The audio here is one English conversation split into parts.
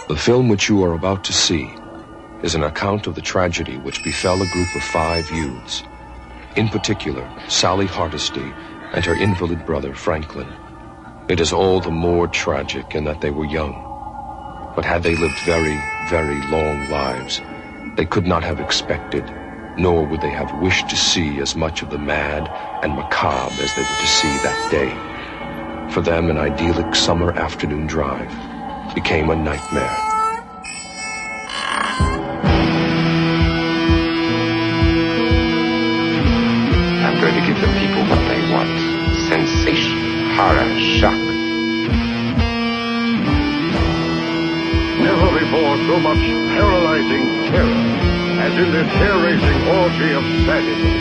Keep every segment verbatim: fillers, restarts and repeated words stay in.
The film which you are about to see is an account of the tragedy which befell a group of five youths. In particular, Sally Hardesty and her invalid brother, Franklin. It is all the more tragic in that they were young. But had they lived very, very long lives, they could not have expected, nor would they have wished to see as much of the mad and macabre as they were to see that day. For them, an idyllic summer afternoon drive became a nightmare. I'm going to give the people what they want. Sensation, horror, shock. Never before so much paralyzing terror as in this hair-raising orgy of sadism.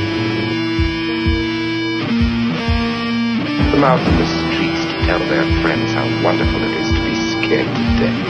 Come out in the streets to tell their friends how wonderful it is to be scared to death.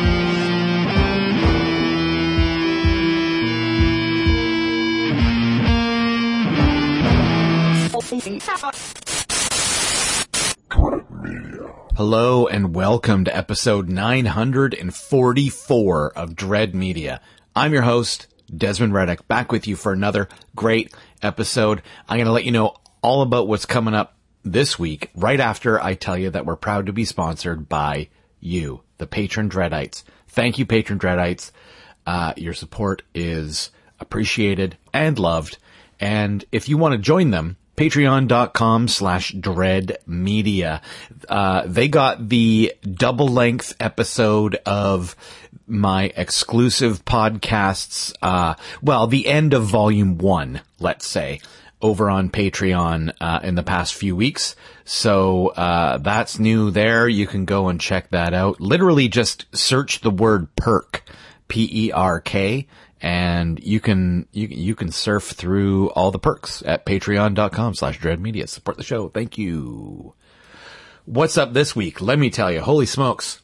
Hello and welcome to episode nine hundred forty-four of Dread Media. I'm your host, Desmond Reddick, back with you for another great episode. I'm going to let you know all about what's coming up this week, right after I tell you that we're proud to be sponsored by you, the patron Dreadites. Thank you, patron Dreadites. Uh, your support is appreciated and loved. And if you want to join them, patreon.com slash dread media. Uh, they got the double length episode of my exclusive podcasts, uh, well, the end of volume one, let's say, over on Patreon, uh, in the past few weeks. So, uh, that's new there. You can go and check that out. Literally just search the word perk, P E R K, and you can, you, you can surf through all the perks at patreon.com slash dread media. Support the show. Thank you. What's up this week? Let me tell you, holy smokes.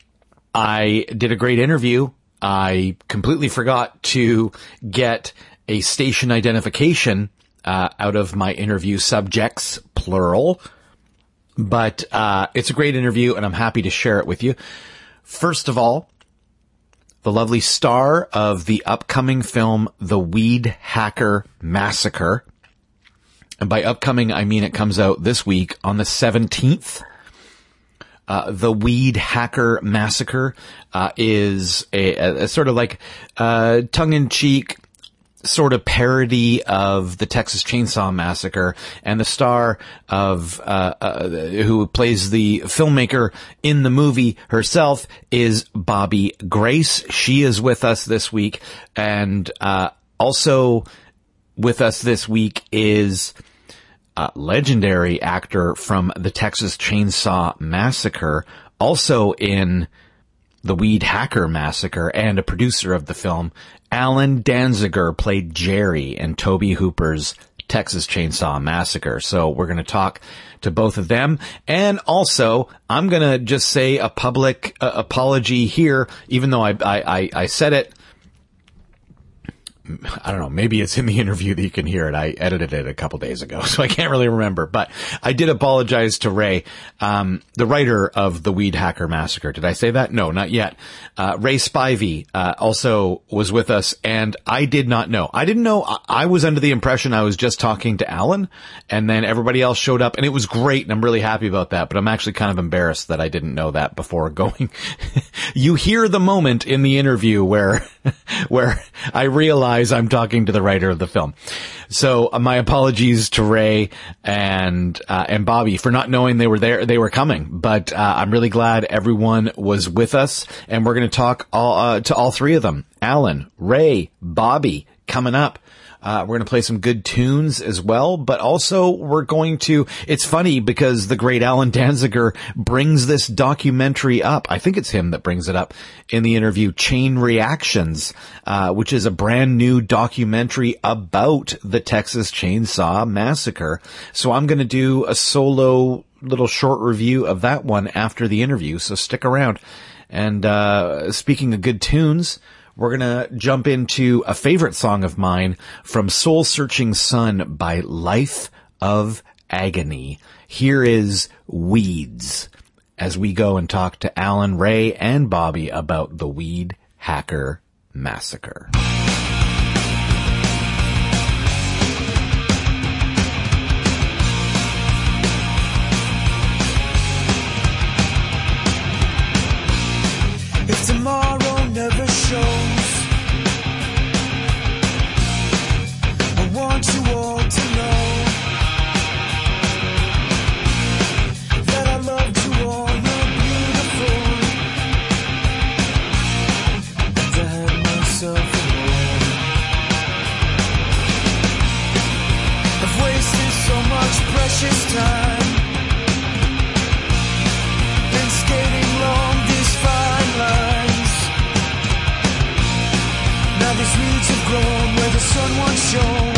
I did a great interview. I completely forgot to get a station identification, uh, out of my interview subjects, plural. But, uh, it's a great interview and I'm happy to share it with you. First of all, the lovely star of the upcoming film, The Weed Hacker Massacre. And by upcoming, I mean it comes out this week on the seventeenth. Uh, The Weed Hacker Massacre, uh, is a, a, a sort of like, uh, tongue-in-cheek sort of parody of the Texas Chainsaw Massacre, and the star of, uh, uh, who plays the filmmaker in the movie herself is Bobby Grace. She is with us this week, and, uh, also with us this week is a legendary actor from the Texas Chainsaw Massacre, also in The Weed Hacker Massacre, and a producer of the film. Alan Danziger played Jerry in Tobe Hooper's Texas Chainsaw Massacre. So we're going to talk to both of them. And also, I'm going to just say a public uh, apology here, even though I, I, I, I said it. I don't know, maybe it's in the interview that you can hear it. I edited it a couple days ago, so I can't really remember. But I did apologize to Ray, um, the writer of The Weed Hacker Massacre. Did I say that? No, not yet. Uh, Ray Spivey, uh, also was with us, and I did not know. I didn't know. I, I was under the impression I was just talking to Alan, and then everybody else showed up, and it was great, and I'm really happy about that. But I'm actually kind of embarrassed that I didn't know that before going. You hear the moment in the interview where, where I realized I'm talking to the writer of the film. So uh, my apologies to Ray and uh, and Bobby for not knowing they were there, they were coming. But uh, I'm really glad everyone was with us, and we're going to talk all uh, to all three of them: Alan, Ray, Bobby, coming up. Uh, we're going to play some good tunes as well, but also we're going to, it's funny because the great Alan Danziger brings this documentary up. I think it's him that brings it up in the interview, Chain Reactions, uh, which is a brand new documentary about the Texas Chainsaw Massacre. So I'm going to do a solo little short review of that one after the interview. So stick around. And, uh, speaking of good tunes, we're going to jump into a favorite song of mine from Soul Searching Sun by Life of Agony. Here is Weeds as we go and talk to Alan, Ray, and Bobby about The Weed Hacker Massacre. If tomorrow never shows, I want you all to know that I loved you all, you're beautiful, and I had myself alone. I've wasted so much precious time, been skating along these fine lines. Now these weeds have grown where the sun once shone,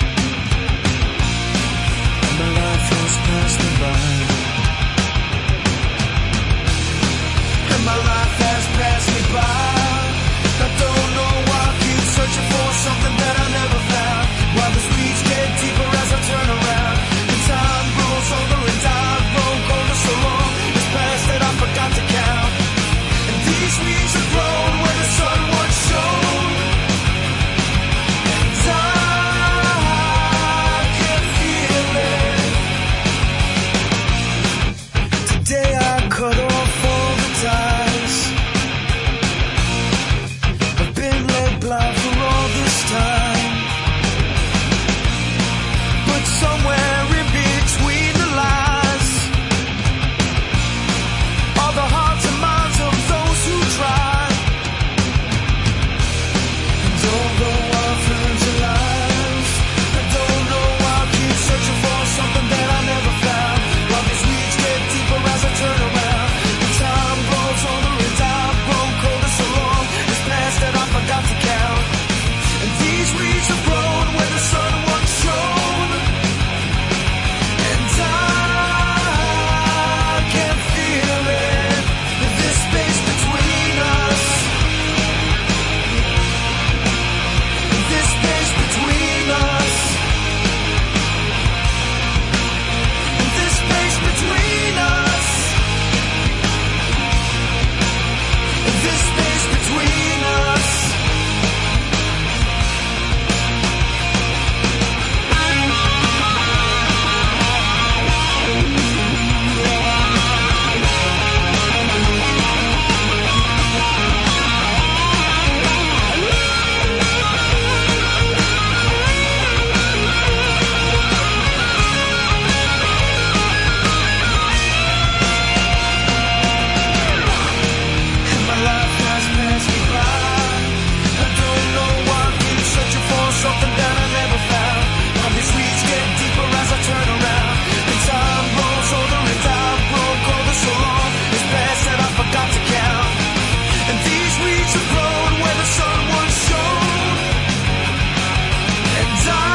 and my life has passed me by. And my life has passed me by. I don't know why I keep searching for something that I never found. Why the weeds get deeper as I turn around, and time grows older and I've grown colder so long. It's past that I forgot to count. And these weeds have grown where the sun once shone, and I can feel it. Today I cut off all the ties. I've been led blind for all this time, but somewhere in between the lies are the hearts and minds of those who try. And although I've learned to lies, I don't know why I keep searching for something that I never found. While these weeds get deeper as I turn around, and time grows older and I've grown colder so long. It's past that I forgot to count. And these weeds have grown where the sun once shone, and I can feel it. This space between us, this space between us, this space between us, this space between us. My life has passed me by. I don't know why I keep searching for something that I never found. While these weeds get deeper as I turn around, and time grows older and I've grown colder so long. It's past that I forgot to count. And these weeds have grown where the sun once shone, and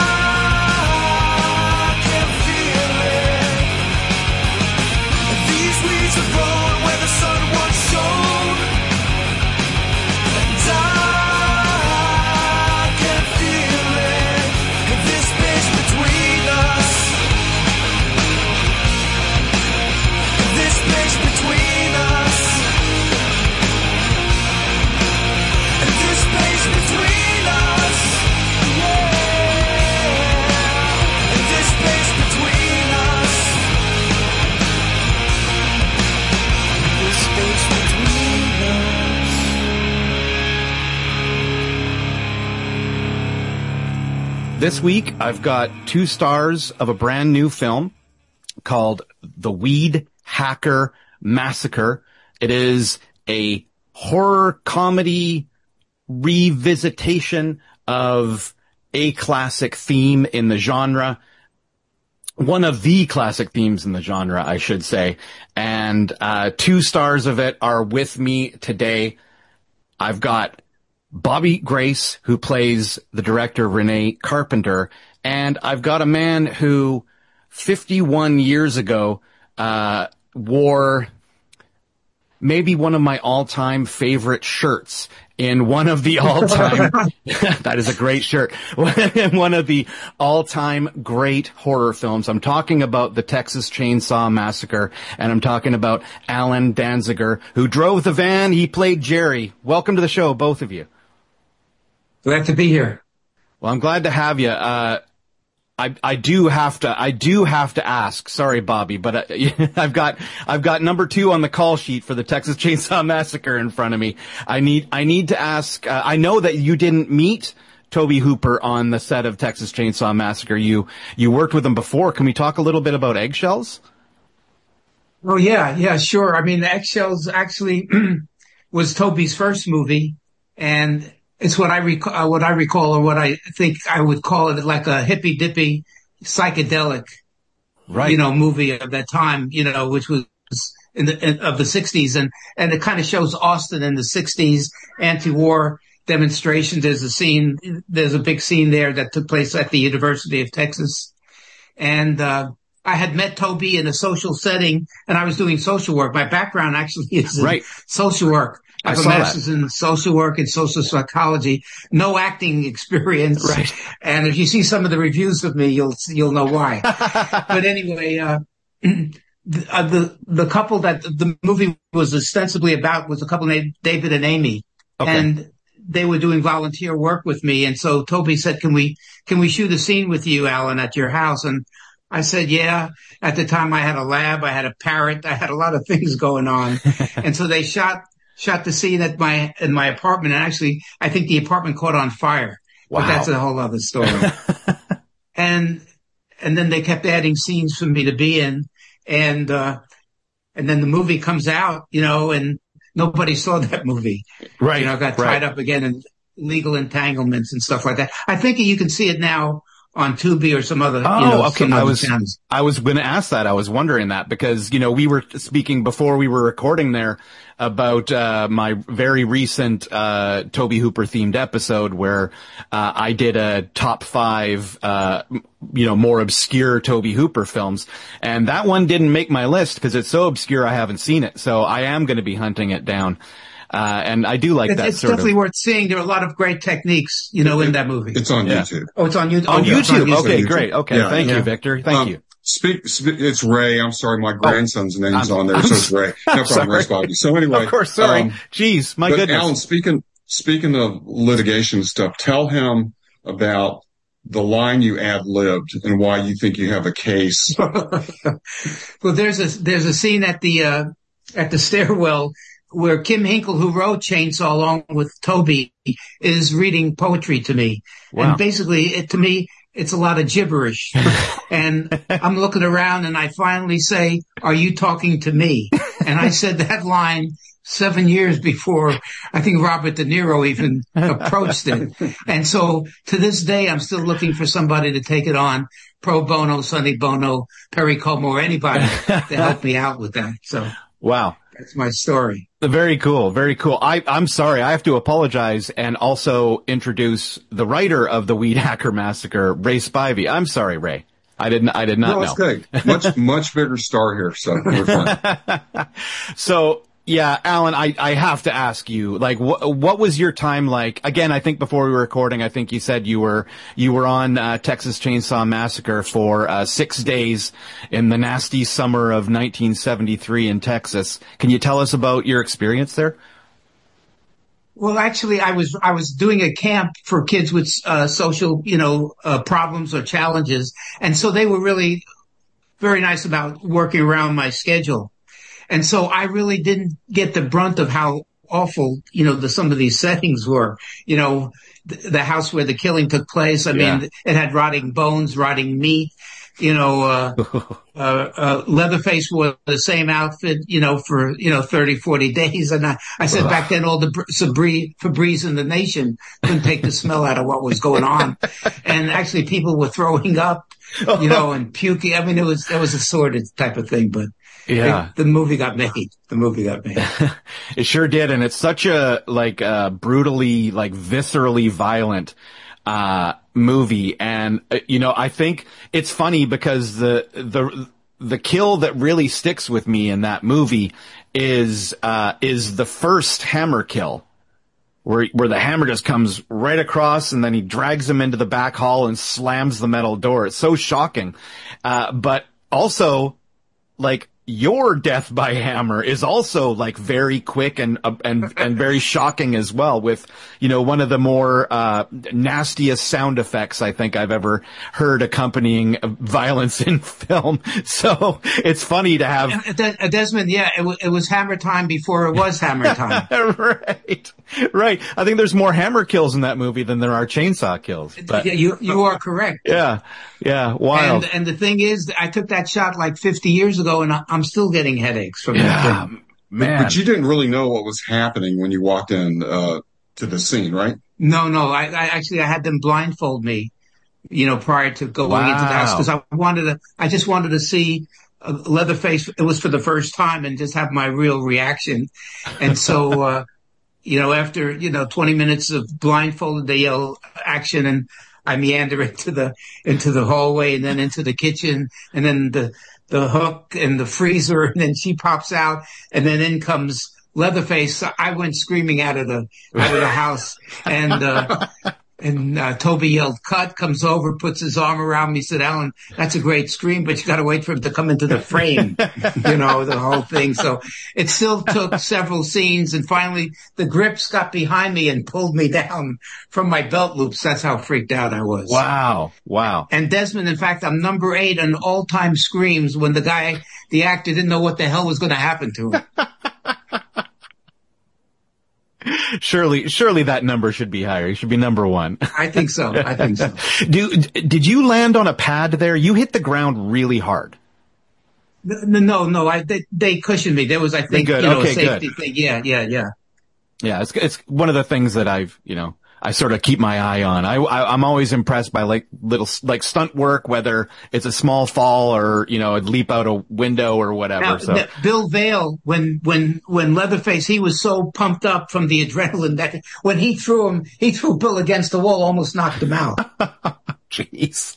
I can feel it. And these weeds have grown where the sun once shone, and I can feel it. And this space between us, this space between us, and this space between us, yeah. And this space between us, this space between us. This week, I've got two stars of a brand new film called The Weed Hacker Massacre. It is a horror comedy revisitation of a classic theme in the genre. One of the classic themes in the genre, I should say. And uh two stars of it are with me today. I've got Bobby Grace, who plays the director Renee Carpenter, and I've got a man who fifty-one years ago uh wore maybe one of my all-time favorite shirts in one of the all-time, that is a great shirt, one of the all-time great horror films. I'm talking about the Texas Chainsaw Massacre, and I'm talking about Alan Danziger, who drove the van. He played Jerry. Welcome to the show, both of you. Glad to be here. Well, I'm glad to have you. Uh, I, I do have to, I do have to ask. Sorry, Bobby, but I, I've got, I've got number two on the call sheet for the Texas Chainsaw Massacre in front of me. I need, I need to ask, uh, I know that you didn't meet Tobe Hooper on the set of Texas Chainsaw Massacre. You, you worked with him before. Can we talk a little bit about Eggshells? Oh, yeah, yeah, sure. I mean, the Eggshells actually was Toby's first movie, and it's what I recall, uh, what I recall, or what I think I would call it, like a hippy dippy psychedelic, right, you know, movie of that time, you know, which was in the, in, of the sixties. And, and it kind of shows Austin in the sixties, anti-war demonstrations. There's a scene, there's a big scene there that took place at the University of Texas. And, uh, I had met Toby in a social setting, and I was doing social work. My background actually is in right. social work. I have I a master's that. in social work and social psychology, no acting experience. Right. And if you see some of the reviews of me, you'll, you'll know why. But anyway, uh, the, uh, the, the couple that the movie was ostensibly about was a couple named David and Amy. Okay. And they were doing volunteer work with me. And so Toby said, can we, can we shoot a scene with you, Alan, at your house? And I said, yeah. At the time I had a lab, I had a parrot, I had a lot of things going on. And so they shot, shot the scene at my, in my apartment. And actually, I think the apartment caught on fire. Wow. But that's a whole other story. and, and then they kept adding scenes for me to be in. And, uh, and then the movie comes out, you know, and nobody saw that movie. Right. You know, got tied right. up again in legal entanglements and stuff like that. I think you can see it now on Tubi or some other, oh, you know, okay. I was, channels. I was going to ask that. I was wondering that because, you know, we were speaking before we were recording there about, uh, my very recent, uh, Tobe Hooper themed episode where, uh, I did a top five, uh, you know, more obscure Tobe Hooper films. And that one didn't make my list because it's so obscure I haven't seen it. So I am going to be hunting it down. Uh, and I do like it, that it's sort definitely of... worth seeing. There are a lot of great techniques, you know, it, in that movie. It's on yeah. YouTube. Oh, it's on YouTube. On, oh, YouTube. on YouTube. Okay, YouTube. Great. Okay. Yeah. Thank yeah. you, Victor. Thank um, you. Speak, speak, it's Ray. I'm sorry. My grandson's oh, name's I'm, on there. I'm, so it's Ray. No problem. Ray's Bobby. So anyway. Of course. Sorry. Um, Jeez. My but goodness. Alan, speaking, speaking of litigation stuff, tell him about the line you ad-libbed and why you think you have a case. Well, there's a, there's a scene at the, uh, at the stairwell where Kim Hinkle, who wrote Chainsaw along with Toby, is reading poetry to me. Wow. And basically, it, to me, it's a lot of gibberish. And I'm looking around and I finally say, are you talking to me? And I said that line seven years before I think Robert De Niro even approached it. And so to this day, I'm still looking for somebody to take it on. Pro bono, Sonny Bono, Perry Como, or anybody to help me out with that. So. Wow. That's my story. Very cool. Very cool. I, I'm sorry. I have to apologize and also introduce the writer of the Weed Hacker Massacre, Ray Spivey. I'm sorry, Ray. I didn't, I did not no, know. It's good. Much, much bigger star here. So we're fine. So, yeah, Alan, I, I have to ask you, like, what, what was your time like? Again, I think before we were recording, I think you said you were, you were on, uh, Texas Chainsaw Massacre for, uh, six days in the nasty summer of nineteen seventy-three in Texas. Can you tell us about your experience there? Well, actually, I was, I was doing a camp for kids with, uh, social, you know, uh, problems or challenges. And so they were really very nice about working around my schedule. And so I really didn't get the brunt of how awful, you know, the, some of these settings were, you know, the, the house where the killing took place. I yeah. mean, it had rotting bones, rotting meat, you know, uh, uh, uh, Leatherface wore the same outfit, you know, for, you know, thirty, forty days. And I, I said back then all the Febreze, Febreze in the nation couldn't take the smell out of what was going on. And actually people were throwing up, you know, and puking. I mean, it was, it was a sordid type of thing, but. Yeah. It, the movie got made. The movie got made. It sure did. And it's such a, like, uh, brutally, like, viscerally violent, uh, movie. And, uh, you know, I think it's funny because the, the, the kill that really sticks with me in that movie is, uh, is the first hammer kill. Where, where the hammer just comes right across and then he drags him into the back hall and slams the metal door. It's so shocking. Uh, but also, like, your death by hammer is also like very quick and, uh, and, and very shocking as well with, you know, one of the more, uh, nastiest sound effects I think I've ever heard accompanying violence in film. So it's funny to have. Uh, Desmond, yeah, it, w- it was hammer time before it was hammer time. Right. Right. I think there's more hammer kills in that movie than there are chainsaw kills. But, yeah, you, you are correct. Yeah. Yeah. Wild. And, and the thing is, I took that shot like fifty years ago and I'm still getting headaches from yeah, that thing. Man. But you didn't really know what was happening when you walked in, uh, to the scene, right? No, no. I, I actually, I had them blindfold me, you know, prior to going Wow. into the house because I wanted to, I just wanted to see uh, Leatherface. It was for the first time and just have my real reaction. And so, uh, you know, after, you know, twenty minutes of blindfolded, they yell action and I meander into the, into the hallway and then into the kitchen and then the, the hook and the freezer and then she pops out and then in comes Leatherface. So I went screaming out of the, out of the house and, uh, and, uh, Toby yelled, cut, comes over, puts his arm around me, said, Alan, that's a great scream, but you got to wait for him to come into the frame, you know, the whole thing. So it still took several scenes and finally the grips got behind me and pulled me down from my belt loops. That's how freaked out I was. Wow. Wow. And Desmond, in fact, I'm number eight on all time screams when the guy, the actor didn't know what the hell was going to happen to him. Surely, surely that number should be higher. It should be number one. I think so. I think so. Do, did you land on a pad there? You hit the ground really hard. No, no, no. I, they, they cushioned me. There was, I think, good. you know, Okay, a safety good. thing. Yeah, yeah, yeah. Yeah, it's, it's one of the things that I've, you know, I sort of keep my eye on. I, I, I'm always impressed by like little, like stunt work, whether it's a small fall or, you know, a leap out a window or whatever. Now, so the- Bill Vale, when, when, when Leatherface, he was so pumped up from the adrenaline that when he threw him, he threw Bill against the wall, almost knocked him out. jeez.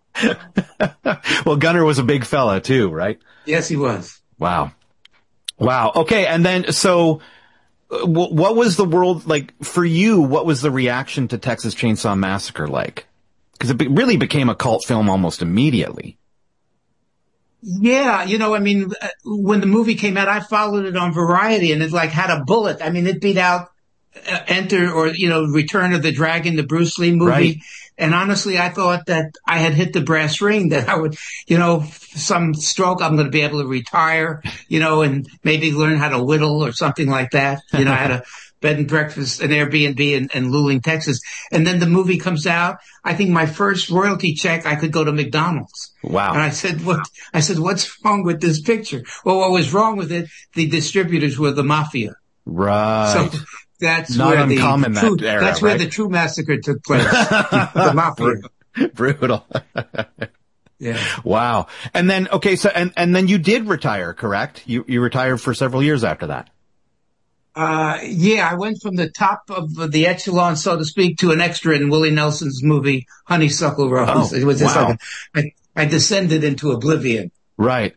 Well, Gunner was a big fella too, right? Yes, he was. Wow. Wow. Okay. And then, so uh, w- what was the world like for you? What was the reaction to Texas Chainsaw Massacre like? Because it be- really became a cult film almost immediately. Yeah, you know, I mean, uh, when the movie came out, I followed it on Variety and it like had a bullet. I mean, it beat out uh, Enter or, you know, Return of the Dragon, the Bruce Lee movie. Right. And honestly, I thought that I had hit the brass ring, that I would, you know, some stroke, I'm going to be able to retire, you know, and maybe learn how to whittle or something like that. You know, I had a bed and breakfast, an Airbnb in, in Luling, Texas. And then the movie comes out. I think my first royalty check, I could go to McDonald's. Wow. And I said, what, I said, what's wrong with this picture? Well, what was wrong with it? The distributors were the mafia. Right. So that's Not where the uncommon true, that era, that's where right? the true massacre took place. The mafia. Brutal. Yeah. Wow. And then, okay, so, and, and then you did retire, correct? You, you retired for several years after that. Uh, yeah, I went from the top of the echelon, so to speak, to an extra in Willie Nelson's movie, Honeysuckle Rose. Oh, it was just wow. like, a, I, I descended into oblivion. Right.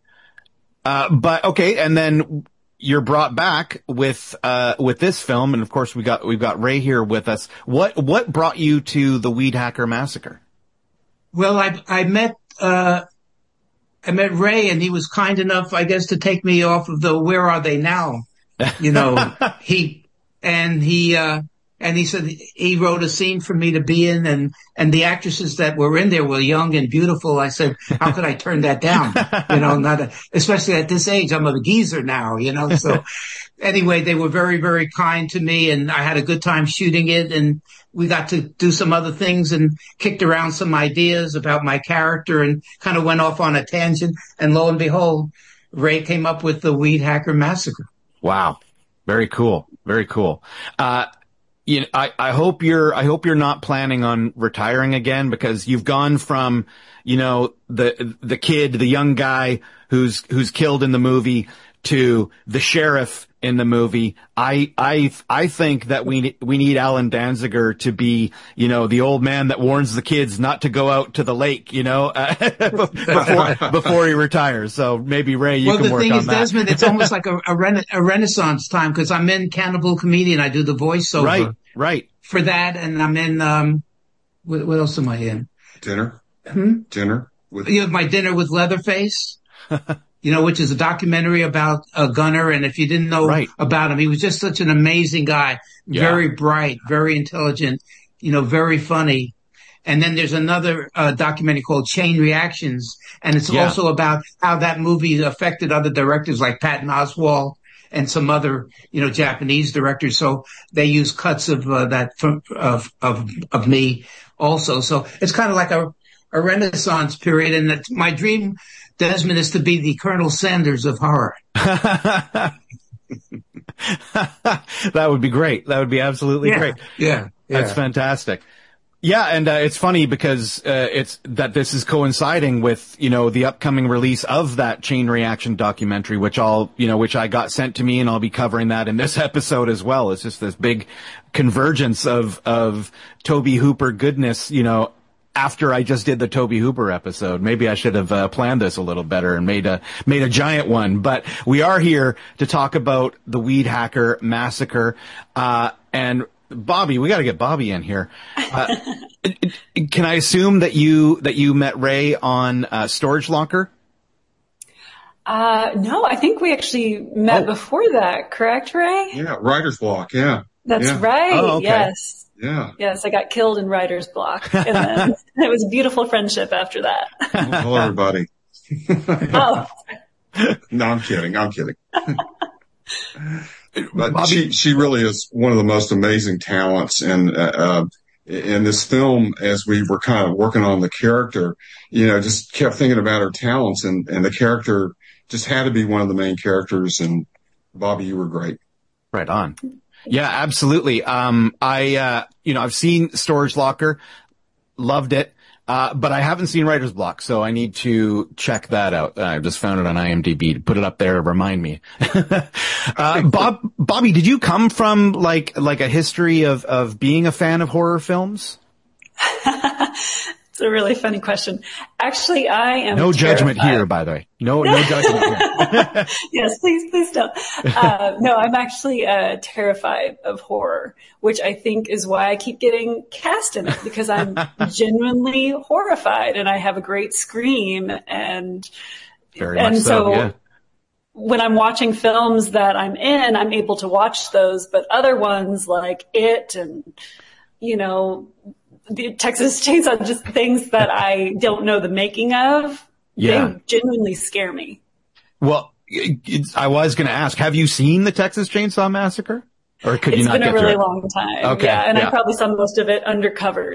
Uh, but okay, and then you're brought back with, uh, with this film, and of course we got, we've got Ray here with us. What, what brought you to the Weed Hacker Massacre? Well, I, I met, uh, I met Ray and he was kind enough, I guess, to take me off of the Where Are They Now? You know, he, and he, uh, and he said he wrote a scene for me to be in and, and the actresses that were in there were young and beautiful. I said, how could I turn that down? You know, not, a, especially at this age, I'm a geezer now, you know, so anyway, they were very, very kind to me and I had a good time shooting it and we got to do some other things and kicked around some ideas about my character and kind of went off on a tangent. And lo and behold, Ray came up with the Weed Hacker Massacre. Wow. Very cool. Very cool. Uh, you know, I, I hope you're, I hope you're not planning on retiring again because you've gone from, you know, the, the kid, the young guy who's, who's killed in the movie to the sheriff in the movie. I, I, I think that we, we need Alan Danziger to be, you know, the old man that warns the kids not to go out to the lake, you know, uh, before, before he retires. So maybe Ray, you well, can work on that. Well, the thing is, Desmond, it's almost like a, a, rena- a renaissance time because I'm in Cannibal Comedian. I do the voiceover. Right, right. For that, and I'm in, um, what, what else am I in? Dinner? Hmm? Dinner? With- you have my Dinner with Leatherface. You know, which is a documentary about a gunner. And if you didn't know right. about him, he was just such an amazing guy, yeah. very bright, very intelligent, you know, very funny. And then there's another uh, documentary called Chain Reactions. And it's yeah. also about how that movie affected other directors like Patton Oswalt and some other, you know, Japanese directors. So they use cuts of uh, that from, of, of, of me also. So it's kind of like a, a renaissance period. And it's my dream, Desmond, is to be the Colonel Sanders of horror. That would be great. That would be absolutely yeah, great. Yeah, yeah. That's fantastic. Yeah, and uh, it's funny because uh, it's that this is coinciding with, you know, the upcoming release of that Chain Reaction documentary, which I'll, you know, which I got sent to me, and I'll be covering that in this episode as well. It's just this big convergence of of Tobe Hooper goodness, you know, after I just did the Tobe Hooper episode. Maybe I should have uh, planned this a little better and made a made a giant one. But we are here to talk about the Weed Hacker Massacre. Uh, and Bobby, we got to get Bobby in here. Uh, can I assume that you that you met Ray on uh, Storage Locker? Uh, no, I think we actually met oh. before that. Correct, Ray? Yeah, Writer's Block. Yeah, that's yeah. right. Oh, okay. Yes. Yeah. Yes, I got killed in writer's block. And then it was a beautiful friendship after that. Oh, hello, everybody. Oh. No, I'm kidding. I'm kidding. But Bobby, she, she really is one of the most amazing talents. And, uh, in this film, as we were kind of working on the character, you know, just kept thinking about her talents, and, and the character just had to be one of the main characters. And Bobby, you were great. Right on. Yeah, absolutely. Um, I, uh, you know, I've seen Storage Locker, loved it, uh, but I haven't seen Writer's Block, so I need to check that out. I just found it on IMDb to put it up there to remind me. uh, Bob, Bobby, did you come from like, like a history of, of being a fan of horror films? It's a really funny question. Actually, I am No terrified. judgment here, by the way. No, no judgment here. Yes, please, please don't. Uh, no, I'm actually uh, terrified of horror, which I think is why I keep getting cast in it, because I'm genuinely horrified and I have a great scream. And, Very and much so, so yeah. when I'm watching films that I'm in, I'm able to watch those, but other ones like It and, you know, the Texas Chainsaw, just things that I don't know the making of, yeah. they genuinely scare me. Well, it's, I was going to ask, have you seen the Texas Chainsaw Massacre? Or could it's you not been get a really through it? long time. Okay, yeah, and yeah. I probably saw most of it under covers.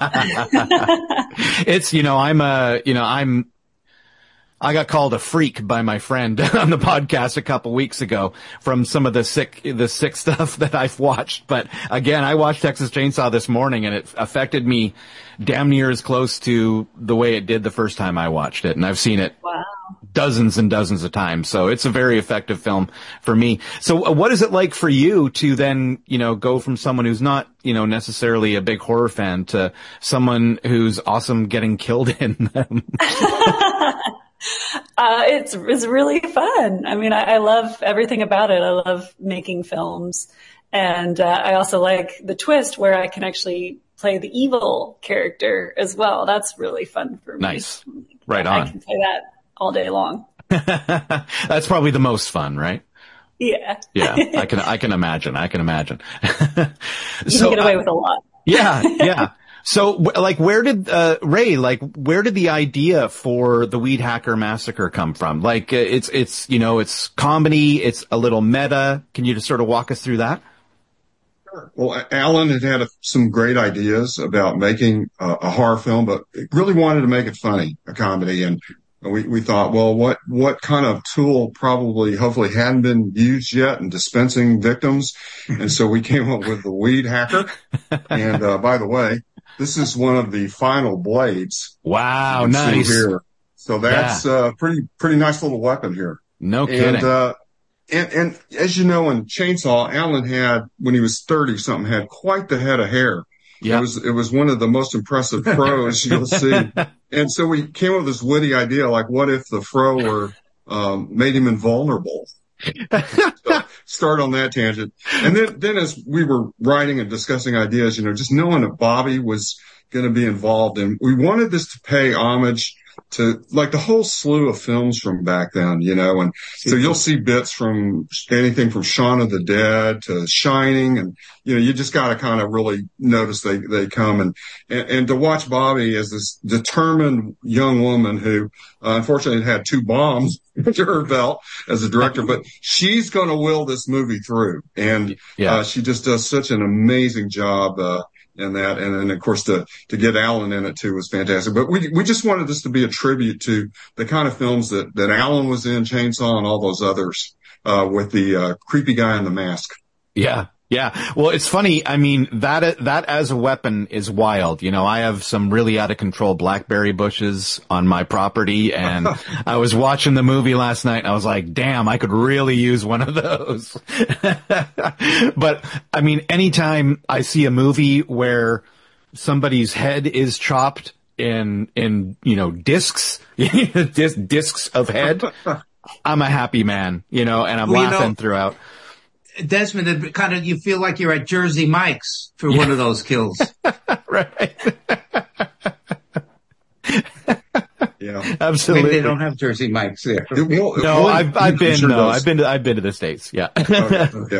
It's, you know, I'm a, you know, I'm, I got called a freak by my friend on the podcast a couple weeks ago from some of the sick, the sick stuff that I've watched. But again, I watched Texas Chainsaw this morning and it affected me damn near as close to the way it did the first time I watched it. And I've seen it Wow. dozens and dozens of times. So it's a very effective film for me. So what is it like for you to then, you know, go from someone who's not, you know, necessarily a big horror fan to someone who's awesome getting killed in them? Uh, it's, it's really fun. I mean, I, I love everything about it. I love making films. And, uh, I also like the twist where I can actually play the evil character as well. That's really fun for me. Nice. Right on. I can play that all day long. That's probably the most fun, right? Yeah. Yeah. I can, I can imagine. I can imagine. You so, can get away uh, with a lot. Yeah. Yeah. So, like, where did, uh, Ray, like, where did the idea for the Weed Hacker Massacre come from? Like, uh, it's, it's, you know, it's comedy, it's a little meta. Can you just sort of walk us through that? Well, Alan had had a, some great ideas about making a, a horror film, but really wanted to make it funny, a comedy. And we, we thought, well, what, what kind of tool probably, hopefully hadn't been used yet in dispensing victims? And so we came up with the Weed Hacker. And, uh, by the way, this is one of the final blades. Wow, you can see nice. here. So that's, yeah. uh, pretty, pretty nice little weapon here. No kidding. And, uh, and, and as you know, in Chainsaw, Alan had, when he was thirty something, had quite the head of hair. Yeah. It was, it was one of the most impressive fros you'll see. And so we came up with this witty idea, like, what if the fro were, um, made him invulnerable? So start on that tangent. And then, then as we were writing and discussing ideas, you know, just knowing that Bobby was going to be involved, and we wanted this to pay homage to like the whole slew of films from back then, you know, and so you'll see bits from anything from Shaun of the Dead to Shining, and, you know, you just got to kind of really notice they, they come, and, and, and to watch Bobby as this determined young woman who, uh, unfortunately had two bombs under her belt as a director, but she's going to will this movie through. And, yeah. uh, she just does such an amazing job, uh, in that. And then, of course, to, to get Alan in it too was fantastic. But we, we just wanted this to be a tribute to the kind of films that, that Alan was in, Chainsaw and all those others, uh, with the, uh, creepy guy in the mask. Yeah. Yeah. Well, it's funny. I mean, that, that as a weapon is wild. You know, I have some really out of control blackberry bushes on my property, and I was watching the movie last night and I was like, damn, I could really use one of those. But I mean, anytime I see a movie where somebody's head is chopped in, in, you know, discs, dis- discs of head, I'm a happy man, you know, and I'm well, laughing you know, throughout. Desmond, it kind of, you feel like you're at Jersey Mike's for yeah. one of those kills. Right. Yeah. Absolutely. Maybe they don't have Jersey Mike's there. It will, it no, will, I've, I've been, sure no, does. I've been to, I've been to the States. Yeah. Okay. Yeah.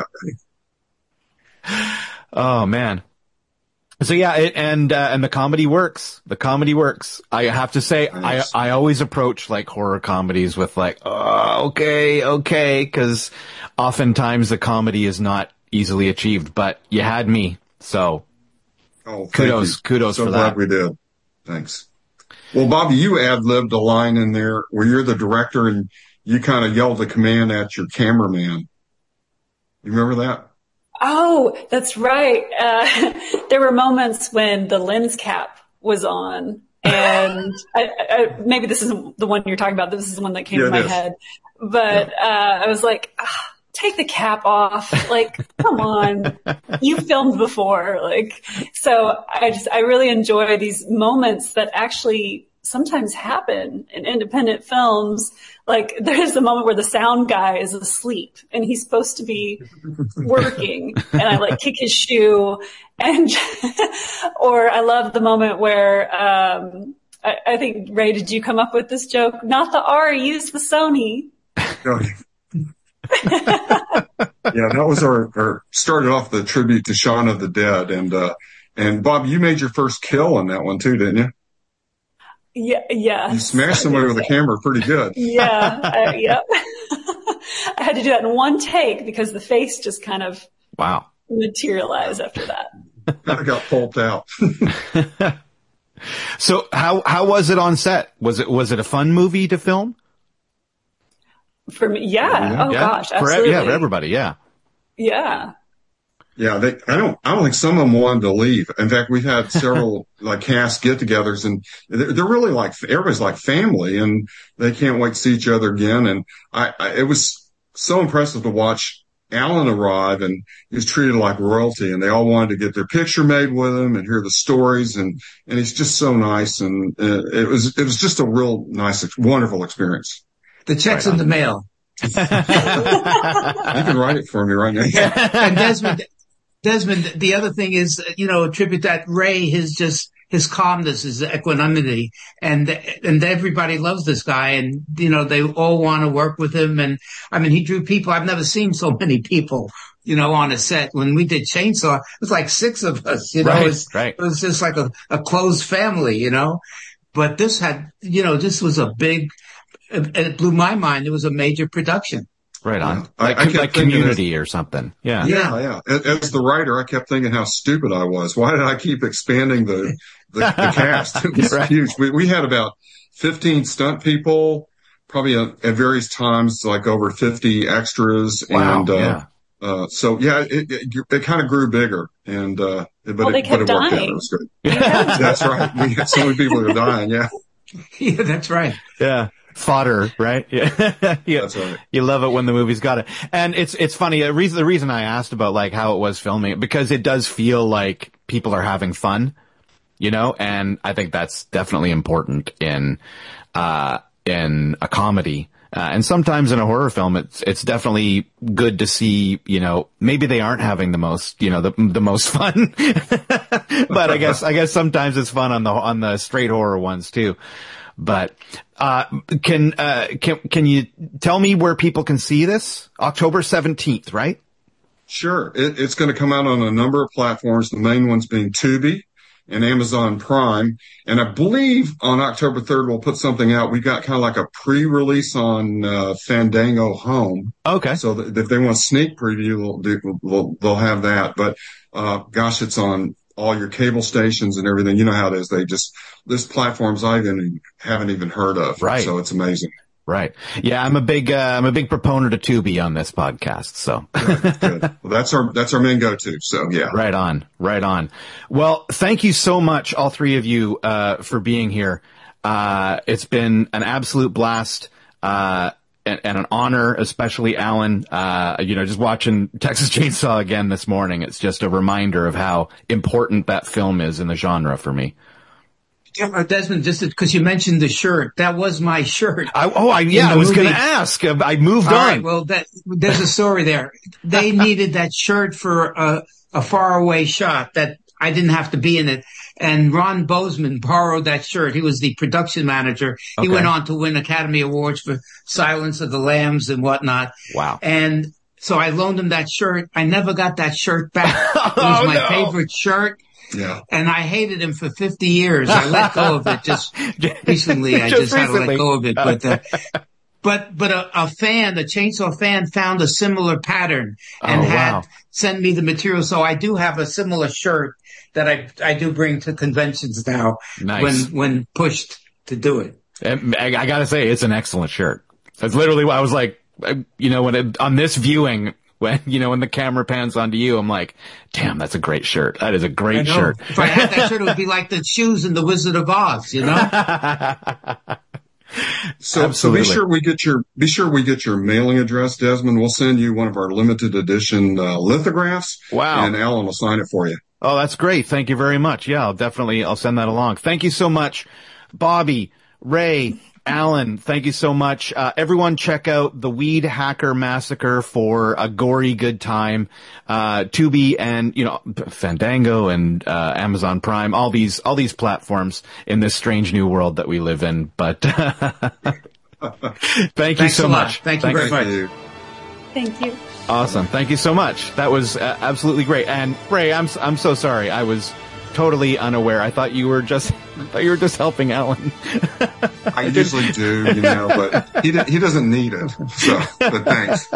Oh man. So yeah, it, and, uh, and the comedy works. The comedy works. I have to say, nice. I, I always approach like horror comedies with like, oh, okay, okay, cause oftentimes the comedy is not easily achieved, but you had me. So oh, kudos, you. kudos so for glad that. we did. Thanks. Well, Bobby, you ad-libbed a line in there where you're the director and you kind of yelled the command at your cameraman. You remember that? Oh, that's right. Uh, there were moments when the lens cap was on, and I, I, maybe this is the one you're talking about. This is the one that came yeah, to my is. head. But yeah. uh, I was like, ah, take the cap off. Like, come on. You filmed before. Like, so I just, I really enjoy these moments that actually sometimes happen in independent films. Like, there's a moment where the sound guy is asleep and he's supposed to be working, and I like kick his shoe, and or I love the moment where um I, I think, Ray, did you come up with this joke? Not the R, use the Sony. Oh, yeah, that was our, our started off the tribute to Shaun of the Dead, and uh and Bob, you made your first kill in that one too, didn't you? Yeah, yeah. You smashed somebody with a camera pretty good. Yeah, uh, yep. I had to do that in one take because the face just kind of wow materialized after that. Kind of got pulped out. So how how was it on set? Was it was it a fun movie to film? For me, yeah. yeah. Oh yeah. gosh, for, absolutely. Yeah, for everybody, yeah. Yeah. Yeah, they, I don't, I don't think some of them wanted to leave. In fact, we've had several like cast get-togethers, and they're, they're really like, everybody's like family, and they can't wait to see each other again. And I, I, it was so impressive to watch Alan arrive, and he was treated like royalty, and they all wanted to get their picture made with him and hear the stories. And, and he's just so nice. And uh, it was, it was just a real nice, wonderful experience. The check's right in the mail. You can write it for me right now. And Desmond, Desmond, the other thing is, you know, attribute that Ray, his just, his calmness, his equanimity, and, and everybody loves this guy, and, you know, they all want to work with him. And I mean, he drew people. I've never seen so many people, you know, on a set. When we did Chainsaw, it was like six of us, you know, right, it, was, right. it was just like a, a closed family, you know, but this had, you know, this was a big, it, it blew my mind. It was a major production. Right on. Yeah. I, like, I kept like Community as, or something. Yeah. Yeah, yeah. As the writer, I kept thinking how stupid I was. Why did I keep expanding the, the, the cast? It was right. huge. We, we had about fifteen stunt people, probably at, at various times, like over fifty extras. Wow, and, uh, yeah. uh, so yeah, it, it, it kind of grew bigger, and, uh, but, well, it, but it worked out. It was good. Yeah. That's right. We had so many people who were dying. Yeah. Yeah, that's right. Yeah. fodder, right? Yeah. yeah. That's right. You love it when the movie's got it. And it's, it's funny. The reason, the reason I asked about like how it was filming, because it does feel like people are having fun, you know, and I think that's definitely important in, uh, in a comedy. Uh, and sometimes in a horror film, it's, it's definitely good to see, you know, maybe they aren't having the most, you know, the, the most fun, but I guess, I guess sometimes it's fun on the, on the straight horror ones too. But, uh, can, uh, can, can you tell me where people can see this? October seventeenth, right? Sure. It, it's going to come out on a number of platforms, the main ones being Tubi and Amazon Prime. And I believe on October third, we'll put something out. We got kind of like a pre-release on uh, Fandango Home. Okay. So that if they want a sneak preview, they'll, do, they'll, they'll have that. But, uh, gosh, it's on all your cable stations and everything. You know how it is. They just, this platforms I even haven't even heard of. Right. So it's amazing. Right. Yeah, I'm a big, uh, I'm a big proponent of Tubi on this podcast, so. Good, good. Well, that's our, that's our main go-to, so yeah. Right on, right on. Well, thank you so much, all three of you, uh, for being here. Uh, it's been an absolute blast, uh, and, and an honor, especially Alan, uh, you know, just watching Texas Chainsaw again this morning. It's just a reminder of how important that film is in the genre for me. Yeah, Desmond, just because you mentioned the shirt, that was my shirt. I, oh, I, yeah, I was going to ask. I moved All on. Right, well, that, there's a story there. They needed that shirt for a, a faraway shot that I didn't have to be in it. And Ron Bozeman borrowed that shirt. He was the production manager. He Okay. went on to win Academy Awards for Silence of the Lambs and whatnot. Wow. And so I loaned him that shirt. I never got that shirt back. It was Oh, my no. favorite shirt. Yeah. And I hated him for fifty years. I let go of it just recently. I Just just, had to recently. let go of it. But, uh, but, but a, a fan, a Chainsaw fan found a similar pattern and Oh, had wow. sent me the material. So I do have a similar shirt that I, I do bring to conventions now Nice. when, when pushed to do it. And I, I gotta say, it's an excellent shirt. It's literally what I was like, I- you know, when it, on this viewing, when, you know, when the camera pans onto you, I'm like, damn, that's a great shirt. That is a I great know. shirt. If I had that shirt, it would be like the shoes in the Wizard of Oz, you know? So, so Absolutely. be sure we get your, be sure we get your mailing address, Desmond. We'll send you one of our limited edition uh, lithographs. Wow. And Alan will sign it for you. Oh, that's great. Thank you very much. Yeah, I'll definitely, I'll send that along. Thank you so much, Bobby, Ray, Alan. Thank you so much. Uh, everyone check out The Weed Hacker Massacre for a gory good time. Uh, Tubi and, you know, Fandango and, uh, Amazon Prime, all these, all these platforms in this strange new world that we live in. But, thank you Thanks so a lot. much. Thank you very Thank much. you. Thank you. Awesome. Thank you so much. That was uh, absolutely great. And Ray, I'm I'm so sorry. I was totally unaware. I thought you were just I thought you were just helping Alan. I usually do, you know, but he, he doesn't need it. So, but thanks.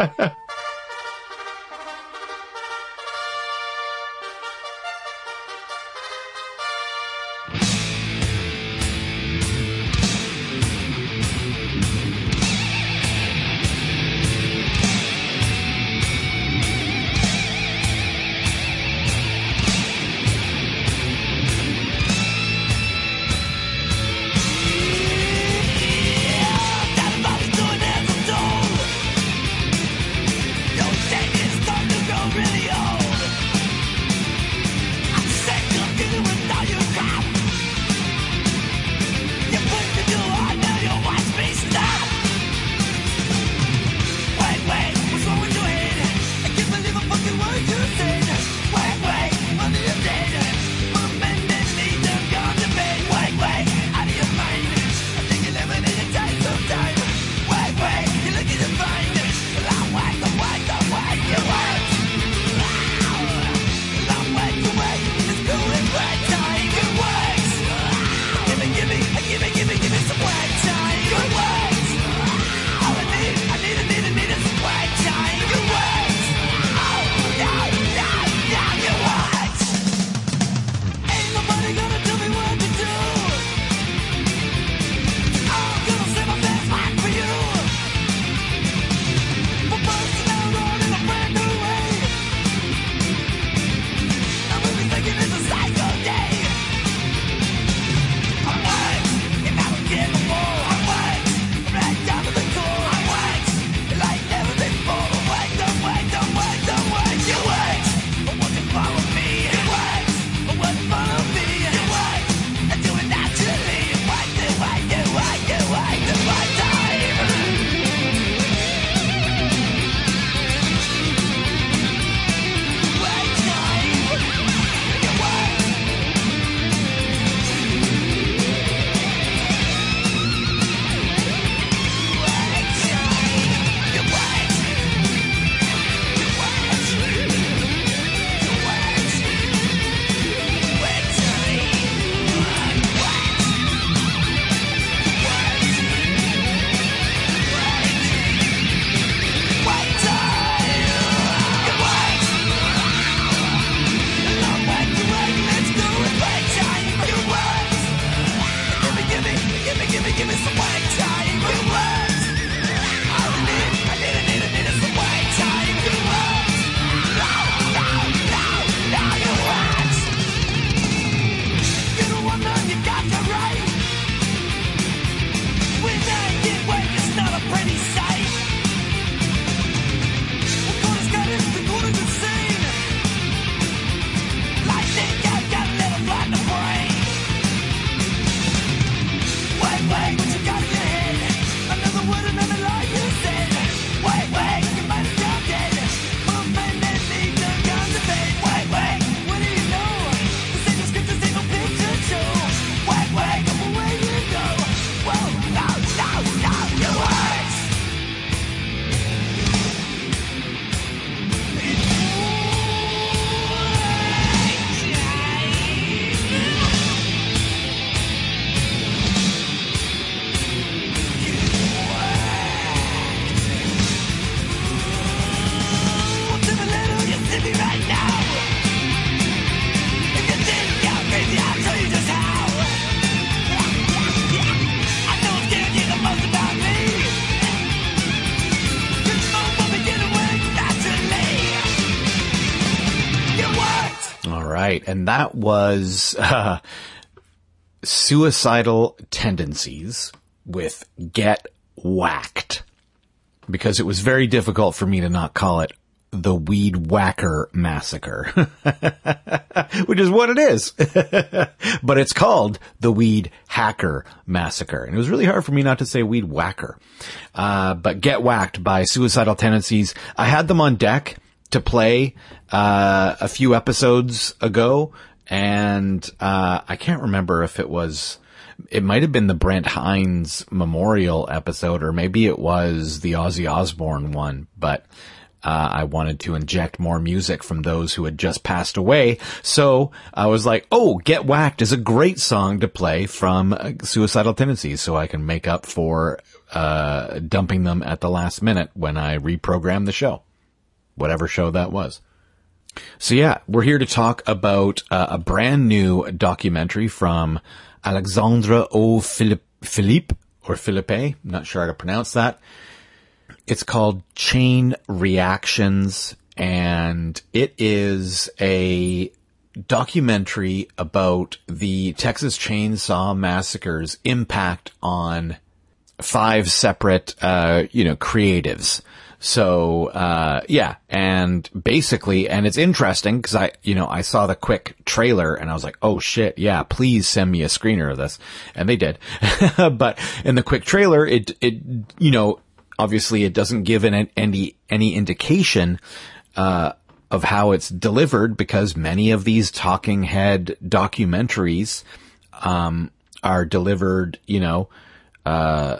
right. And that was uh, Suicidal Tendencies with Get Whacked, because it was very difficult for me to not call it the Weed Whacker Massacre, which is what it is. But it's called the Weed Hacker Massacre. And it was really hard for me not to say Weed Whacker. Uh, but Get Whacked by Suicidal Tendencies. I had them on deck to play, uh, a few episodes ago. And, uh, I can't remember if it was, it might have been the Brent Hines Memorial episode, or maybe it was the Ozzy Osbourne one, but Uh, I wanted to inject more music from those who had just passed away. So I was like, oh, Get Whacked is a great song to play from uh, Suicidal Tendencies, so I can make up for uh dumping them at the last minute when I reprogram the show, whatever show that was. So yeah, we're here to talk about uh, a brand new documentary from Alexandre O. Philippe, or Philippe, I'm not sure how to pronounce that. It's called Chain Reactions, and it is a documentary about the Texas Chainsaw Massacre's impact on five separate, uh, you know, creatives. So, uh, yeah, and basically, and it's interesting because I, you know, I saw the quick trailer and I was like, oh shit, yeah, please send me a screener of this. And they did. But in the quick trailer, it, it, you know, obviously, it doesn't give an, any any indication uh, of how it's delivered, because many of these talking head documentaries um, are delivered, you know, uh,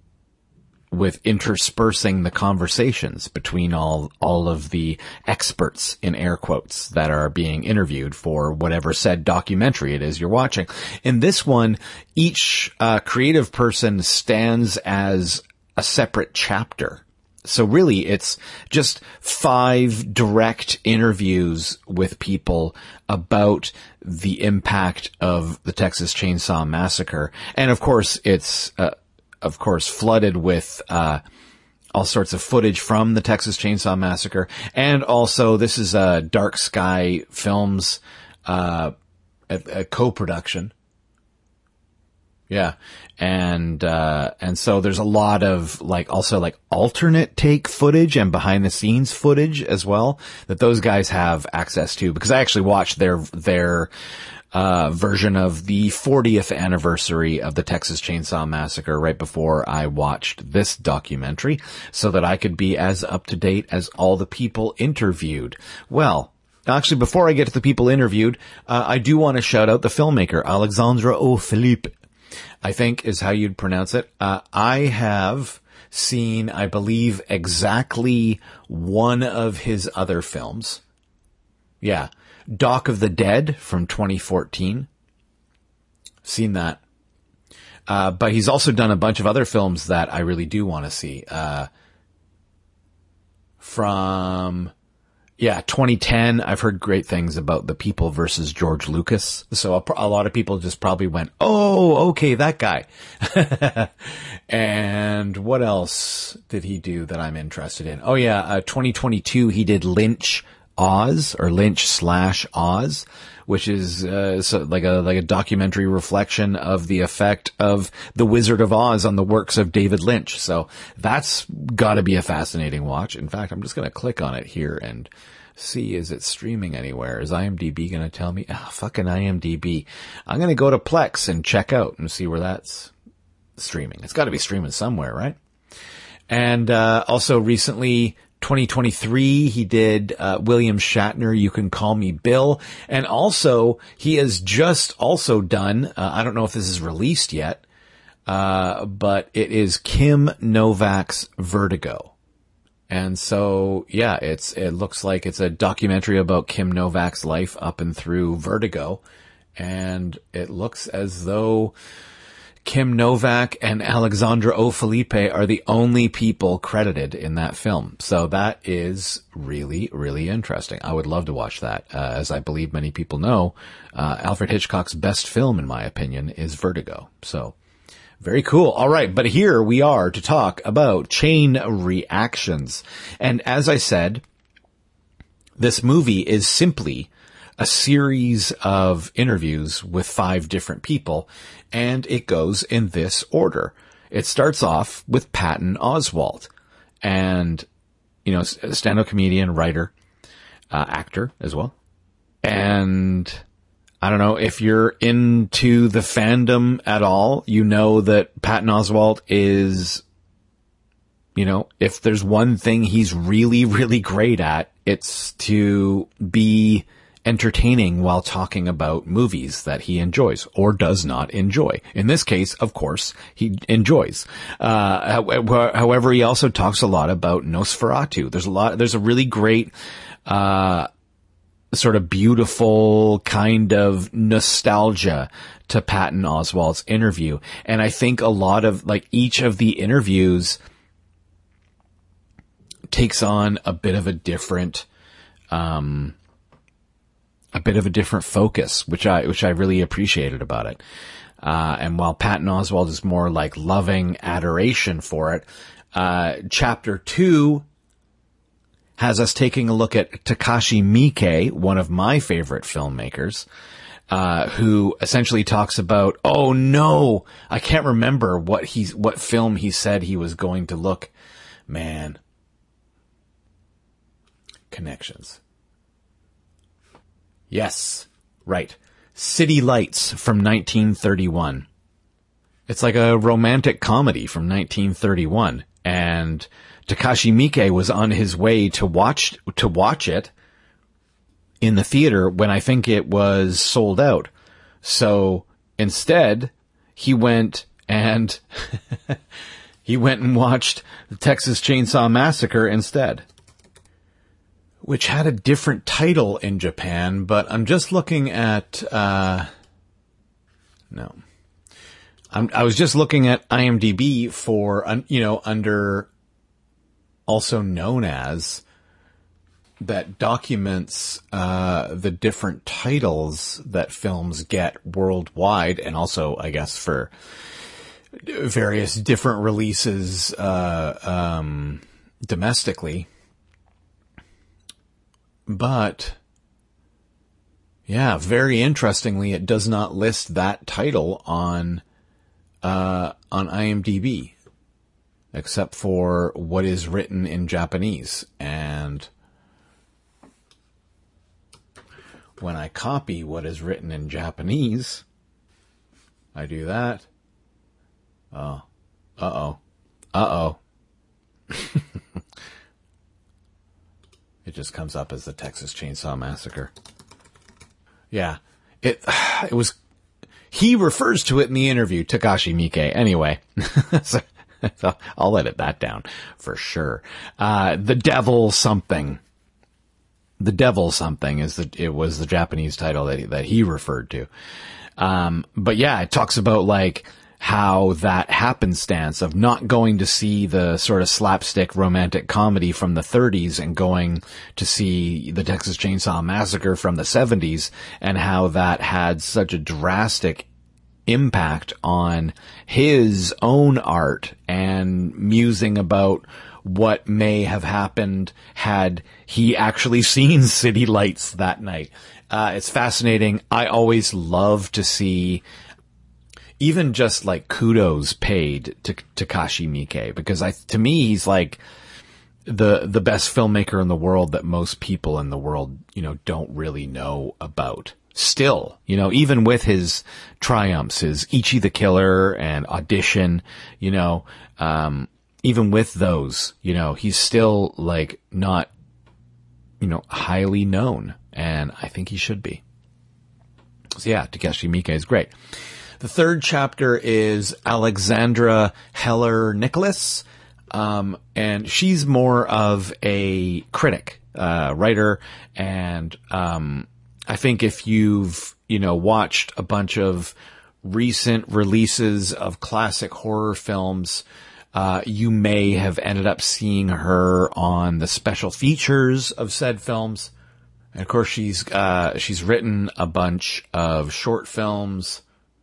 with interspersing the conversations between all all of the experts, in air quotes, that are being interviewed for whatever said documentary it is you're watching. In this one, each uh, creative person stands as a separate chapter. So really, it's just five direct interviews with people about the impact of the Texas Chainsaw Massacre. And of course, it's, uh, of course, flooded with, uh, all sorts of footage from the Texas Chainsaw Massacre. And also, this is a Dark Sky Films, uh, a, a co-production. Yeah. And, uh, and so there's a lot of like, also like alternate take footage and behind the scenes footage as well that those guys have access to, because I actually watched their, their, uh, version of the fortieth anniversary of the Texas Chainsaw Massacre right before I watched this documentary, so that I could be as up to date as all the people interviewed. Well, actually, before I get to the people interviewed, uh, I do want to shout out the filmmaker, Alexandre O. Philippe, I think is how you'd pronounce it. Uh, I have seen, I believe, exactly one of his other films. Yeah. Dock of the Dead from twenty fourteen. Seen that. Uh, but he's also done a bunch of other films that I really do want to see. Uh, from... Yeah, twenty ten, I've heard great things about The People versus George Lucas. So a, a lot of people just probably went, oh, okay, that guy. And what else did he do that I'm interested in? Oh yeah, uh, twenty twenty-two, he did Lynch Oz, or Lynch slash Oz, which is uh, so like a like a documentary reflection of the effect of The Wizard of Oz on the works of David Lynch. So that's got to be a fascinating watch. In fact, I'm just going to click on it here and see, is it streaming anywhere? Is IMDb going to tell me? Ah, oh, fucking IMDb. I'm going to go to Plex and check out and see where that's streaming. It's got to be streaming somewhere, right? And uh also recently, twenty twenty-three, he did uh William Shatner, You Can Call Me Bill. And also, he has just also done, uh, I don't know if this is released yet, uh but it is Kim Novak's Vertigo. And so, yeah, it's it looks like it's a documentary about Kim Novak's life up and through Vertigo. And it looks as though Kim Novak and Alexandre O. Philippe are the only people credited in that film. So that is really, really interesting. I would love to watch that. Uh, as I believe many people know, uh, Alfred Hitchcock's best film, in my opinion, is Vertigo. So very cool. All right. But here we are to talk about Chain Reactions. And as I said, this movie is simply a series of interviews with five different people, and it goes in this order. It starts off with Patton Oswalt, and, you know, stand-up comedian, writer, uh, actor as well. And I don't know if you're into the fandom at all, you know that Patton Oswalt is, you know, if there's one thing he's really, really great at, it's to be entertaining while talking about movies that he enjoys or does not enjoy. In this case, of course, he enjoys. Uh, however, he also talks a lot about Nosferatu. There's a lot, there's a really great, uh, sort of beautiful kind of nostalgia to Patton Oswalt's interview. And I think a lot of, like, each of the interviews takes on a bit of a different, um, a bit of a different focus, which I, which I really appreciated about it. Uh, and while Patton Oswalt is more like loving adoration for it, uh, chapter two has us taking a look at Takashi Miike, one of my favorite filmmakers, uh, who essentially talks about, oh no, I can't remember what he's, what film he said he was going to look, man. Connections. Yes, right. City Lights from nineteen thirty-one. It's like a romantic comedy from nineteen thirty-one, and Takashi Miike was on his way to watch to watch it in the theater when I think it was sold out. So instead, he went and he went and watched the Texas Chainsaw Massacre instead, which had a different title in Japan, but I'm just looking at, uh, no, I'm, I was just looking at IMDb for, uh, you know, under also known as, that documents, uh, the different titles that films get worldwide, and also, I guess, for various different releases, uh, um, domestically. But, yeah, very interestingly, it does not list that title on, uh, on IMDb, except for what is written in Japanese. And when I copy what is written in Japanese, I do that. Oh, uh-oh, uh-oh. It just comes up as the Texas Chainsaw Massacre. Yeah, it it was. He refers to it in the interview, Takashi Miike. Anyway, so, so I'll edit that down for sure. Uh, the Devil Something. The Devil Something is the. It was the Japanese title that he, that he referred to. Um, but yeah, it talks about like how that happenstance of not going to see the sort of slapstick romantic comedy from the thirties and going to see the Texas Chainsaw Massacre from the seventies, and how that had such a drastic impact on his own art and musing about what may have happened had he actually seen City Lights that night. Uh, it's fascinating. I always love to see even just like kudos paid to Takashi Miike, because I, to me, he's like the, the best filmmaker in the world that most people in the world, you know, don't really know about. Still, you know, even with his triumphs, his Ichi the Killer and Audition, you know, um, even with those, you know, he's still like not, you know, highly known, and I think he should be. So yeah, Takashi Miike is great. The third chapter is Alexandra Heller Nicholas, um, and she's more of a critic, uh, writer, and um, I think if you've, you know, watched a bunch of recent releases of classic horror films, uh, you may have ended up seeing her on the special features of said films. And of course, she's uh, she's written a bunch of short films.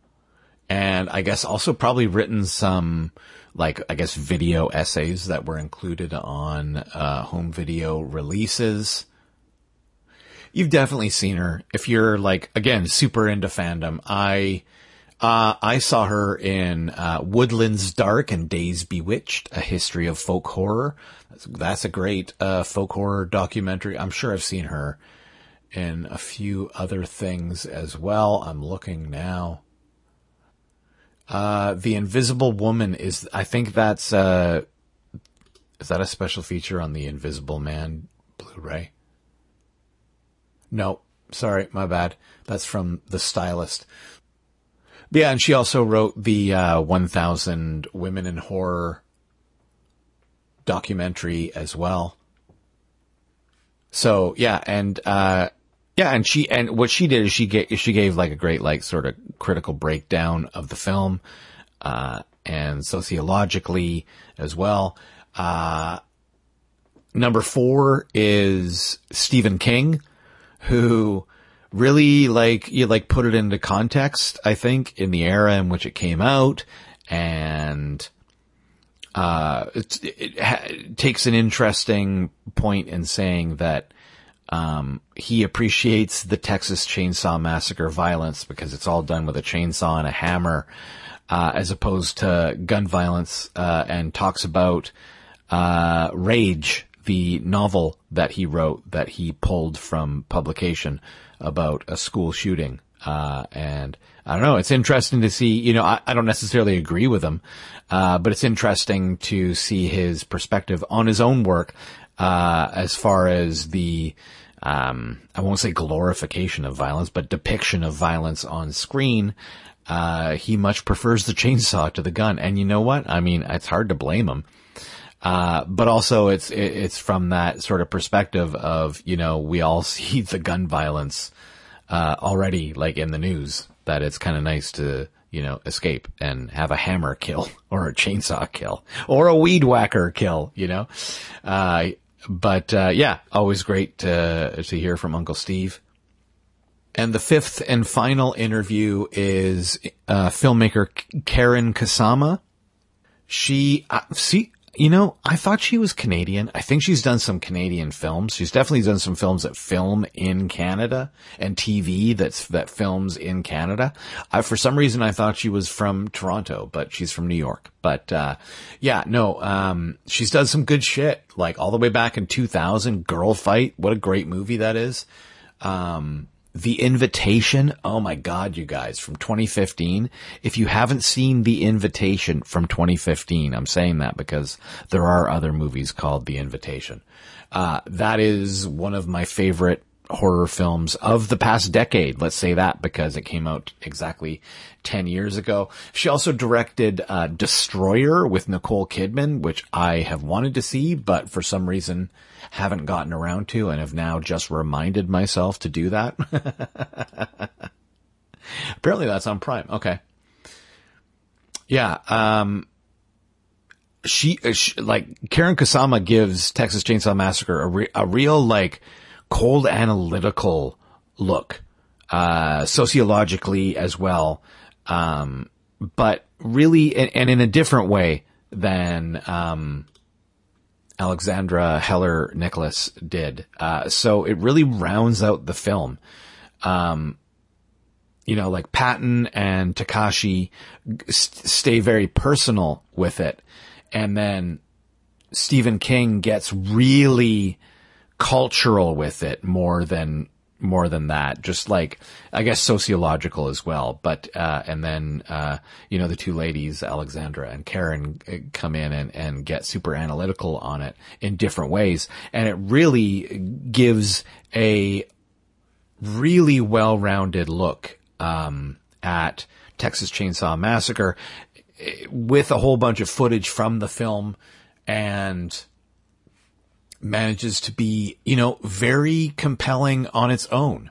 And I guess also probably written some, like, I guess video essays that were included on uh, home video releases. you've definitely seen her. If you're like, again, super into fandom, I, uh, I saw her in, uh, Woodlands Dark and Days Bewitched, A History of Folk Horror. That's, that's a great, uh, folk horror documentary. I'm sure I've seen her in a few other things as well. I'm looking now. Uh, The Invisible Woman is, I think that's, uh, is that a special feature on the Invisible Man Blu-ray? No, sorry, my bad. That's from The Stylist. But yeah, and she also wrote the uh, one thousand Women in Horror documentary as well. So yeah, and uh, yeah, and she and what she did is she gave she gave like a great like sort of critical breakdown of the film, uh, and sociologically as well. Uh, number four is Stephen King, who really like, you like put it into context, I think, in the era in which it came out. And, uh, it, it, ha- it takes an interesting point in saying that, um, he appreciates the Texas Chainsaw Massacre violence because it's all done with a chainsaw and a hammer, uh, as opposed to gun violence, uh, and talks about, uh, Rage, the novel that he wrote that he pulled from publication about a school shooting. Uh, and I don't know, it's interesting to see, you know, I, I don't necessarily agree with him, uh, but it's interesting to see his perspective on his own work, uh, as far as the, um, I won't say glorification of violence, but depiction of violence on screen. Uh, he much prefers the chainsaw to the gun. And you know what? I mean, it's hard to blame him. Uh, but also it's, it's from that sort of perspective of, you know, we all see the gun violence, uh, already like in the news, that it's kind of nice to, you know, escape and have a hammer kill or a chainsaw kill or a weed whacker kill, you know? Uh, but, uh, yeah, always great to, to hear from Uncle Steve. And the fifth and final interview is, uh, filmmaker Karen Kusama. She, uh, see, you know, I thought she was Canadian. I think she's done some Canadian films. She's definitely done some films that film in Canada and T V that's, that films in Canada. I, for some reason, I thought she was from Toronto, but she's from New York. But, uh, yeah, no, um, she's done some good shit, like all the way back in two thousand, Girl Fight. What a great movie that is. Um, The Invitation. Oh my God, you guys, from twenty fifteen. If you haven't seen The Invitation from twenty fifteen, I'm saying that because there are other movies called The Invitation. Uh, that is one of my favorite horror films of the past decade. Let's say that because it came out exactly ten years ago. She also directed, uh, Destroyer with Nicole Kidman, which I have wanted to see, but for some reason haven't gotten around to and have now just reminded myself to do that. Apparently that's on Prime. Okay. Yeah. Um, she, she like Karen Kusama gives Texas Chainsaw Massacre a, re- a real, like, cold analytical look, uh, sociologically as well. Um, but really, and, and in a different way than, um, Alexandra Heller Nicholas did. Uh, so it really rounds out the film. Um, you know, like Patton and Takashi st- stay very personal with it. And then Stephen King gets really cultural with it more than, more than that. Just like, I guess sociological as well. But, uh, and then, uh, you know, the two ladies, Alexandra and Karen, come in and, and get super analytical on it in different ways. And it really gives a really well-rounded look, um, at Texas Chainsaw Massacre with a whole bunch of footage from the film, and manages to be, you know, very compelling on its own.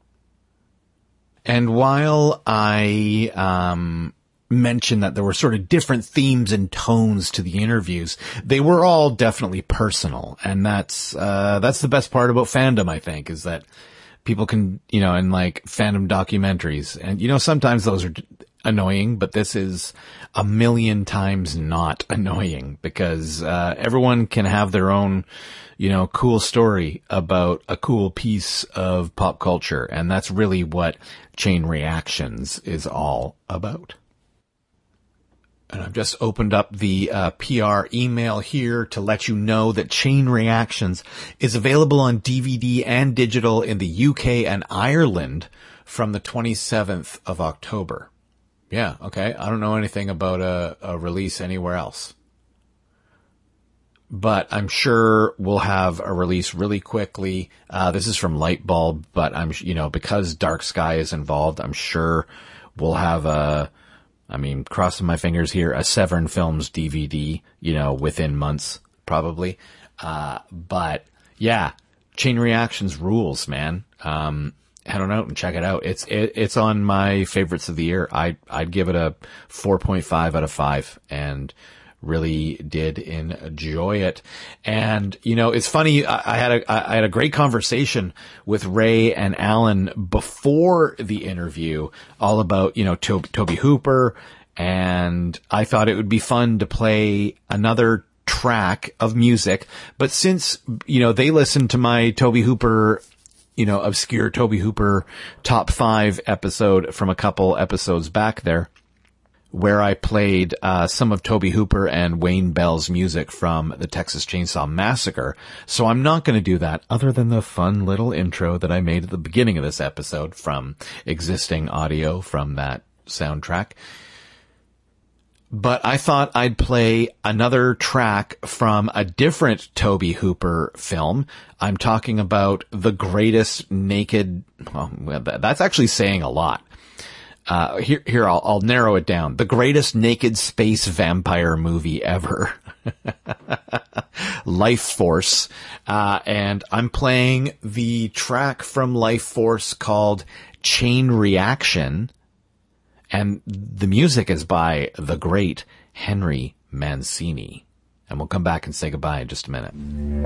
And while I, um, mentioned that there were sort of different themes and tones to the interviews, they were all definitely personal. And that's, uh, that's the best part about fandom, I think, is that people can, you know, and like fandom documentaries, and, you know, sometimes those are annoying, but this is a million times not annoying because uh, everyone can have their own, you know, cool story about a cool piece of pop culture. And that's really what Chain Reactions is all about. And I've just opened up the uh, P R email here to let you know that Chain Reactions is available on D V D and digital in the U K and Ireland from the twenty-seventh of October. Yeah, okay. I don't know anything about a, a release anywhere else. But I'm sure we'll have a release really quickly. Uh, this is from Lightbulb, but I'm, you know, because Dark Sky is involved, I'm sure we'll have a, I mean, crossing my fingers here, a Severn Films D V D, you know, within months, probably. Uh, but yeah, Chain Reactions rules, man. Um, head on out and check it out. It's, it, it's on my favorites of the year. I, I'd give it a four point five out of five and really did enjoy it. And, you know, it's funny. I, I had a, I had a great conversation with Ray and Alan before the interview all about, you know, Tobe, Tobe Hooper. And I thought it would be fun to play another track of music. But since, you know, they listened to my Tobe Hooper, you know, obscure Tobe Hooper top five episode from a couple episodes back there, where I played uh some of Tobe Hooper and Wayne Bell's music from the Texas Chainsaw Massacre. So I'm not going to do that other than the fun little intro that I made at the beginning of this episode from existing audio from that soundtrack. But I thought I'd play another track from a different Tobe Hooper film. I'm talking about The Greatest Naked... Well, that's actually saying a lot. Uh, here, here, I'll, I'll narrow it down. The Greatest Naked Space Vampire Movie Ever. Life Force. Uh, and I'm playing the track from Life Force called Chain Reaction. And the music is by the great Henry Mancini. And we'll come back and say goodbye in just a minute.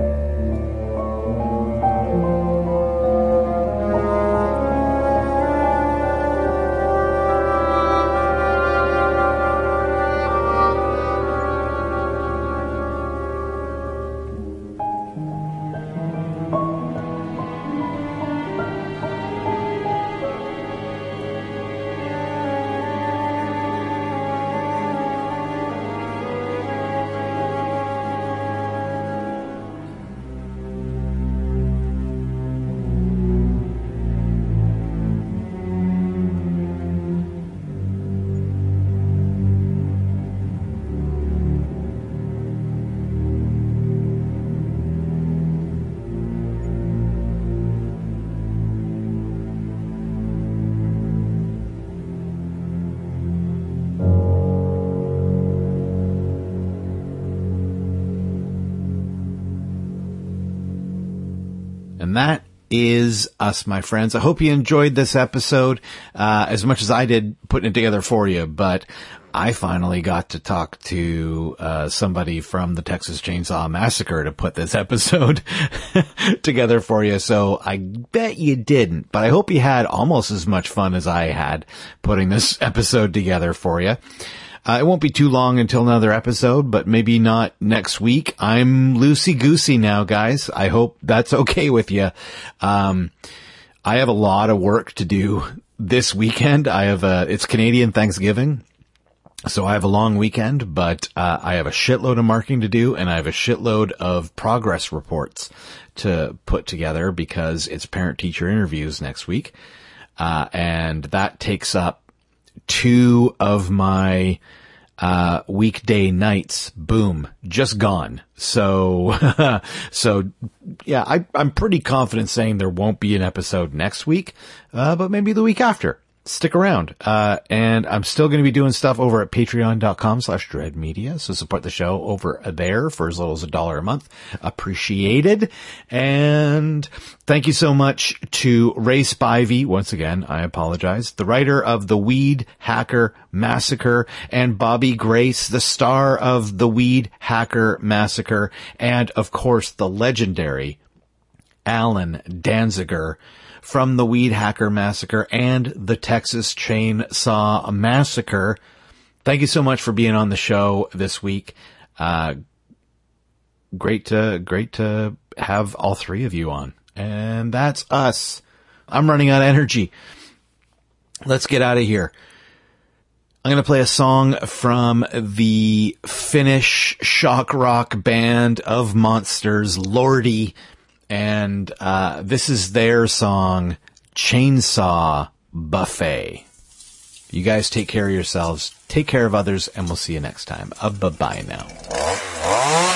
And that is us, my friends. I hope you enjoyed this episode uh, as much as I did putting it together for you. But I finally got to talk to uh, somebody from the Texas Chainsaw Massacre to put this episode together for you. So I bet you didn't, but I hope you had almost as much fun as I had putting this episode together for you. Uh, it won't be too long until another episode, but maybe not next week. I'm loosey-goosey now, guys. I hope that's okay with you. Um, I have a lot of work to do this weekend. I have a, it's Canadian Thanksgiving, so I have a long weekend, but uh, I have a shitload of marking to do, and I have a shitload of progress reports to put together because it's parent-teacher interviews next week. Uh, and that takes up two of my uh weekday nights. Boom, just gone. So so yeah, I I'm pretty confident saying there won't be an episode next week, uh but maybe the week after. Stick around. Uh, and I'm still going to be doing stuff over at patreon.com slash dread media. So support the show over there for as little as a dollar a month. Appreciated. And thank you so much to Ray Spivey. Once again, I apologize. The writer of The Weed Hacker Massacre, and Bobby Grace, the star of The Weed Hacker Massacre. And of course, the legendary Alan Danziger from the Weed Hacker Massacre and the Texas Chainsaw Massacre. Thank you so much for being on the show this week. Uh, great to, great to have all three of you on. And that's us. I'm running out of energy. Let's get out of here. I'm going to play a song from the Finnish shock rock band of monsters, Lordi. And uh, this is their song, Chainsaw Buffet. You guys take care of yourselves, take care of others, and we'll see you next time. Uh, bye-bye now.